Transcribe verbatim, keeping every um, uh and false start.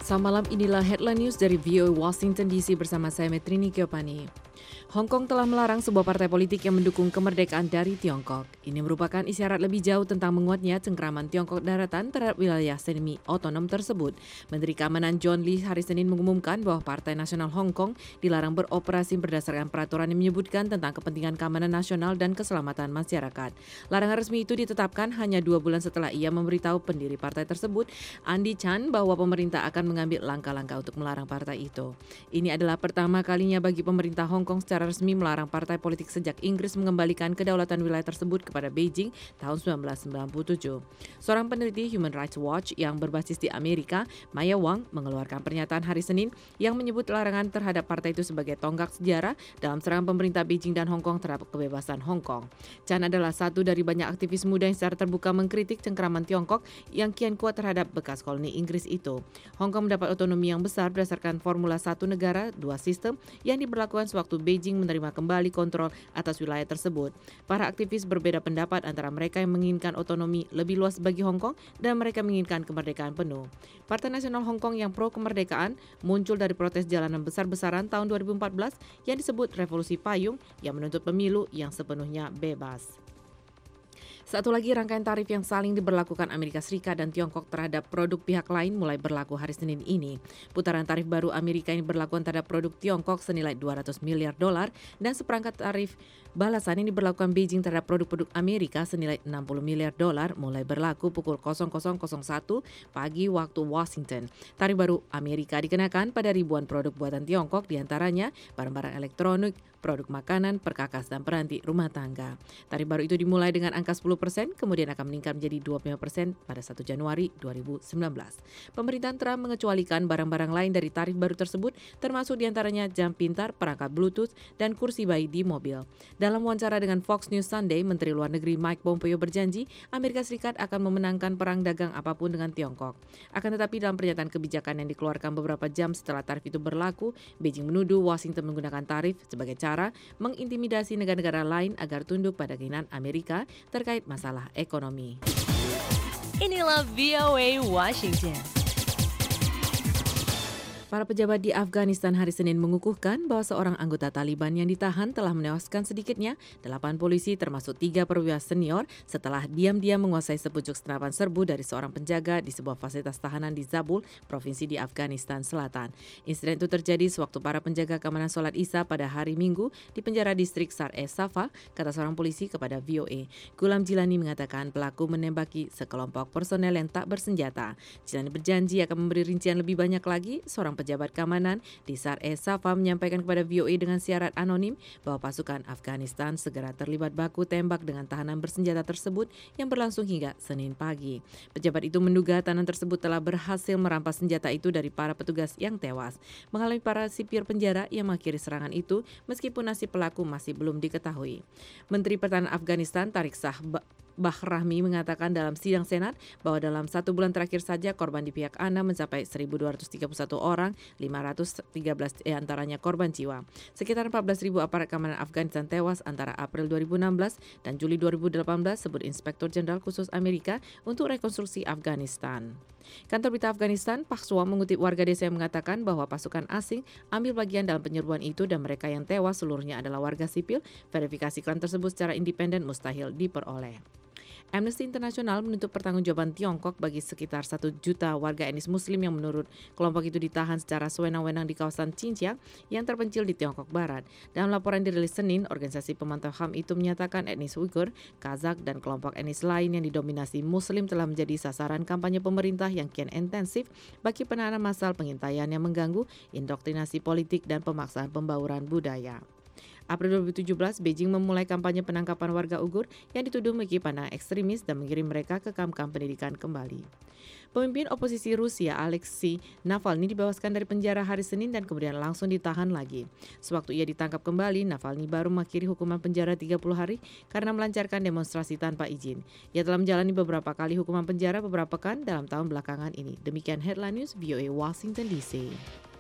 Selamat malam, inilah headline news dari V O A Washington D C bersama saya Metrini Kiopani. Hong Kong telah melarang sebuah partai politik yang mendukung kemerdekaan dari Tiongkok. Ini merupakan isyarat lebih jauh tentang menguatnya cengkraman Tiongkok daratan terhadap wilayah semi otonom tersebut. Menteri Keamanan John Lee hari Senin mengumumkan bahwa Partai Nasional Hong Kong dilarang beroperasi berdasarkan peraturan yang menyebutkan tentang kepentingan keamanan nasional dan keselamatan masyarakat. Larangan resmi itu ditetapkan hanya dua bulan setelah ia memberitahu pendiri partai tersebut, Andy Chan, bahwa pemerintah akan mengambil langkah-langkah untuk melarang partai itu. Ini adalah pertama kalinya bagi pemerintah Hong Kong secara resmi melarang partai politik sejak Inggris mengembalikan kedaulatan wilayah tersebut kepada Beijing tahun sembilan belas sembilan puluh tujuh. Seorang peneliti Human Rights Watch yang berbasis di Amerika, Maya Wang, mengeluarkan pernyataan hari Senin yang menyebut larangan terhadap partai itu sebagai tonggak sejarah dalam serangan pemerintah Beijing dan Hong Kong terhadap kebebasan Hong Kong. Chan adalah satu dari banyak aktivis muda yang secara terbuka mengkritik cengkraman Tiongkok yang kian kuat terhadap bekas koloni Inggris itu. Hong Kong mendapat otonomi yang besar berdasarkan formula satu negara, dua sistem yang diberlakukan sewaktu Beijing menerima kembali kontrol atas wilayah tersebut. Para aktivis berbeda pendapat antara mereka yang menginginkan otonomi lebih luas bagi Hong Kong dan mereka menginginkan kemerdekaan penuh. Partai Nasional Hong Kong yang pro kemerdekaan muncul dari protes jalanan besar-besaran tahun dua ribu empat belas yang disebut Revolusi Payung yang menuntut pemilu yang sepenuhnya bebas. Satu lagi, rangkaian tarif yang saling diberlakukan Amerika Serikat dan Tiongkok terhadap produk pihak lain mulai berlaku hari Senin ini. Putaran tarif baru Amerika ini berlaku terhadap produk Tiongkok senilai dua ratus miliar dolar dan seperangkat tarif balasan ini diberlakukan Beijing terhadap produk-produk Amerika senilai enam puluh miliar dolar mulai berlaku pukul nol nol nol satu pagi waktu Washington. Tarif baru Amerika dikenakan pada ribuan produk buatan Tiongkok, diantaranya barang-barang elektronik, produk makanan, perkakas, dan peranti rumah tangga. Tarif baru itu dimulai dengan angka sepuluh persen, kemudian akan meningkat menjadi dua puluh lima persen pada satu Januari dua ribu sembilan belas. Pemerintahan Trump mengecualikan barang-barang lain dari tarif baru tersebut, termasuk diantaranya jam pintar, perangkat Bluetooth, dan kursi bayi di mobil. Dalam wawancara dengan Fox News Sunday, Menteri Luar Negeri Mike Pompeo berjanji Amerika Serikat akan memenangkan perang dagang apapun dengan Tiongkok. Akan tetapi dalam pernyataan kebijakan yang dikeluarkan beberapa jam setelah tarif itu berlaku, Beijing menuduh Washington menggunakan tarif sebagai cara mengintimidasi negara-negara lain agar tunduk pada keinginan Amerika terkait masalah ekonomi. Inilah V O A Washington. Para pejabat di Afghanistan hari Senin mengukuhkan bahwa seorang anggota Taliban yang ditahan telah menewaskan sedikitnya delapan polisi termasuk tiga perwira senior setelah diam-diam menguasai sepucuk senapan serbu dari seorang penjaga di sebuah fasilitas tahanan di Zabul, provinsi di Afghanistan Selatan. Insiden itu terjadi sewaktu para penjaga keamanan sholat Isya pada hari Minggu di penjara distrik Sar-e-Safa, kata seorang polisi kepada V O A. Gulam Jilani mengatakan pelaku menembaki sekelompok personel yang tak bersenjata. Jilani berjanji akan memberi rincian lebih banyak lagi. Seorang pejabat keamanan di Sar-e-Safa menyampaikan kepada V O A dengan syarat anonim bahwa pasukan Afghanistan segera terlibat baku tembak dengan tahanan bersenjata tersebut yang berlangsung hingga Senin pagi. Pejabat itu menduga tahanan tersebut telah berhasil merampas senjata itu dari para petugas yang tewas. Mengalami para sipir penjara yang mengakhiri serangan itu meskipun nasib pelaku masih belum diketahui. Menteri Pertahanan Afghanistan Tariq Shah Bahrami mengatakan dalam sidang Senat bahwa dalam satu bulan terakhir saja korban di pihak A N A mencapai seribu dua ratus tiga puluh satu orang, lima ratus tiga belas diantaranya korban jiwa. Sekitar empat belas ribu aparat keamanan Afghanistan tewas antara April dua ribu enam belas dan Juli dua ribu delapan belas, sebut Inspektur Jenderal Khusus Amerika untuk Rekonstruksi Afghanistan. Kantor berita Afghanistan, Pakswa, mengutip warga desa yang mengatakan bahwa pasukan asing ambil bagian dalam penyerbuan itu dan mereka yang tewas seluruhnya adalah warga sipil. Verifikasi klaim tersebut secara independen mustahil diperoleh. Amnesty International menuntut pertanggungjawaban Tiongkok bagi sekitar satu juta warga etnis Muslim yang menurut kelompok itu ditahan secara sewenang-wenang di kawasan Xinjiang yang terpencil di Tiongkok Barat. Dalam laporan dirilis Senin, organisasi pemantau H A M itu menyatakan etnis Uighur, Kazakh, dan kelompok etnis lain yang didominasi Muslim telah menjadi sasaran kampanye pemerintah yang kian intensif bagi penahanan massal, pengintaian yang mengganggu, indoktrinasi politik, dan pemaksaan pembauran budaya. April dua ribu tujuh belas, Beijing memulai kampanye penangkapan warga Uighur yang dituduh memiliki pandangan ekstremis dan mengirim mereka ke kamp-kamp pendidikan kembali. Pemimpin oposisi Rusia Alexei Navalny dibebaskan dari penjara hari Senin dan kemudian langsung ditahan lagi. Sewaktu ia ditangkap kembali, Navalny baru mengakhiri hukuman penjara tiga puluh hari karena melancarkan demonstrasi tanpa izin. Ia telah menjalani beberapa kali hukuman penjara beberapa pekan dalam tahun belakangan ini. Demikian headline news V O A Washington D C.